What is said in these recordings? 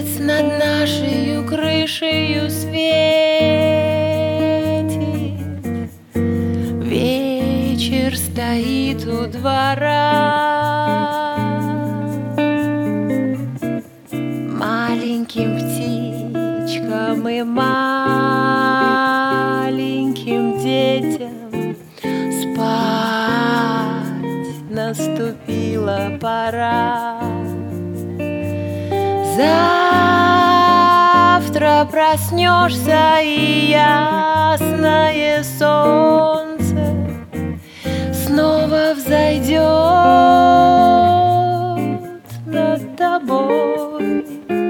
Месяц над нашей крышею светит, вечер стоит у двора. Маленьким птичкам и маленьким детям спать наступила пора. Завтра проснешься, и ясное солнце снова взойдет над тобой.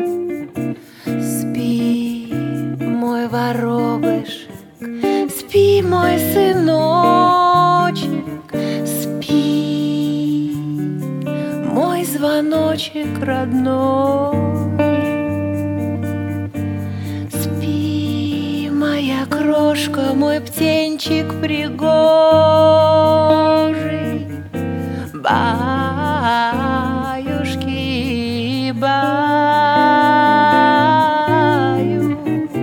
Спи, мой воробышек, спи, мой сыночек, спи, мой звоночек родной. Спи, моя крошка, мой птенчик пригожий, баюшки, баю.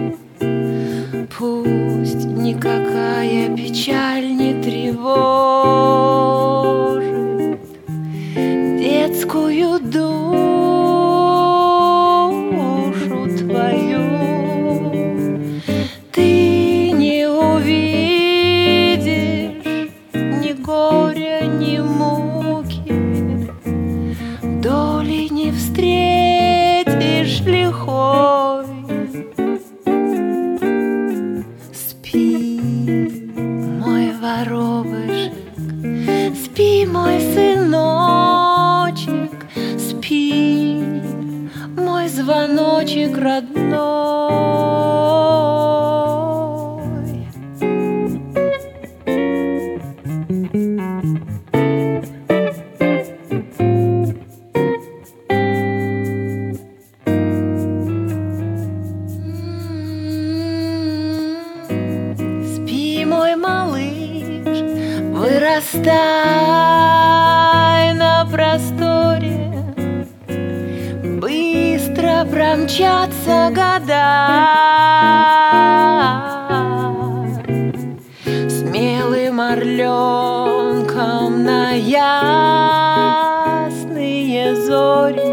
Пусть никакая печаль не тревожит детскую душу твою. Ты не увидишь ни горя, ни муки, доли не встретишь лихой. Спи, мой воробышек, спи, мой сыночек, спи, мой звоночек родной. Спи, мой малыш, вырастай на просторе, быстро промчатся года. Смелым орленком на ясные зори